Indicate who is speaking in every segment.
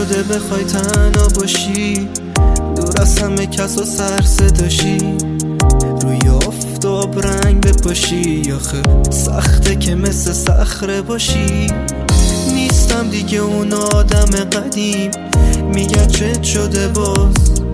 Speaker 1: شده بخوای تنها باشی، دور از همه کس و سر صداشی، روی آفتاب رنگ بپاشی. آخه سخته که مثل صخره باشی. نیستم دیگه اون آدم قدیم، میگن چت شده باز،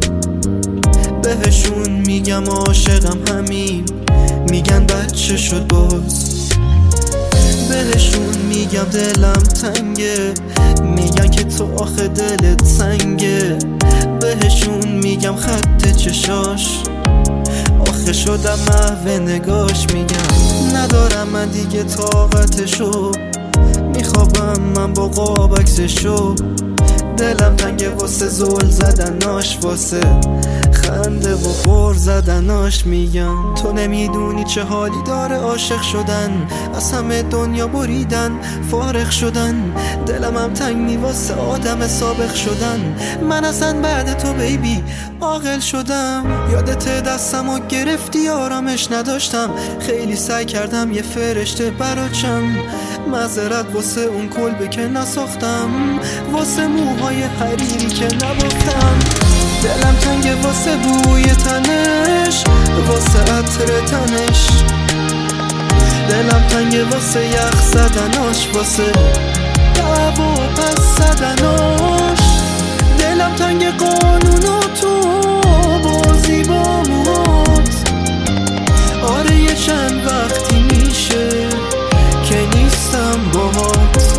Speaker 1: بهشون میگم عاشقم همین، میگن بچه شد باز. بهشون میگم دلم تنگه، میگن که تو آخه دلت سنگه. بهشون میگم خط چشاش، آخه شدم محو نگاش. میگم ندارم من دیگه طاقتشو، میخوابم من با قاب عکسشو. دلم تنگه واسه زل زدناش، واسه خنده و غر زدناش. میگم تو نمیدونی چه حالی داره عاشق شدن، از همه دنیا بریدن فارغ شدن. دلم هم تنگی واسه آدم سابق شدن. من اصلا بعد تو بیبی عاقل شدم. یادت دستم و گرفتی آرامش نداشتم، خیلی سعی کردم یه فرشته براچم. معذرت واسه اون کلبه که نساختم، واسه موهای حریری که نبافتم. دلم تنگه واسه بوی تنش، واسه عطر تنش. دلم تنگه واسه یخ زدناش، واسه دعوا پس زدناش. دلم تنگه قانون و تو بازی با موهات. آره یه چند وقتی میشه که نیستم باهات.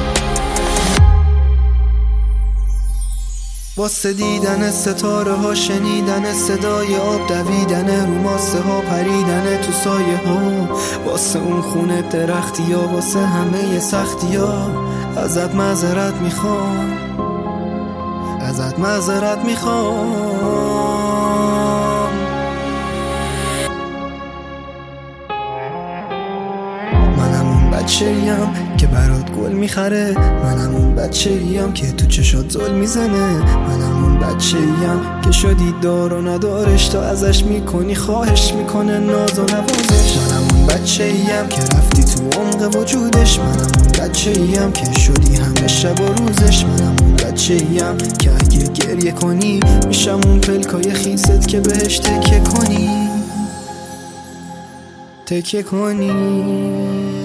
Speaker 1: واسه دیدن ستاره ها، شنیدن صدای آب دویدن رو ماسه ها، پریدن تو سایه ها. واسه اون خونه درختی ها، واسه همه سختی ها. ازت معذرت میخوام، ازت معذرت میخوام. منم اون بچه‌ایم که برات گل میخره، منم اون بچه‌ایم که تو چشات زل میزنه، منم اون بچه‌ایم که شدی دار و ندارش، تا ازش میکنی خواهش میکنه ناز و نوازش. منم اون بچه‌ایم که رفتی تو عمق وجودش، منم اون بچه‌ایم که شدی همه شب و روزش. منم اون بچه‌ایم که اگه گریه کنی میشم اون پلکای خیست که بهش تکیه کنی، تکیه کنی.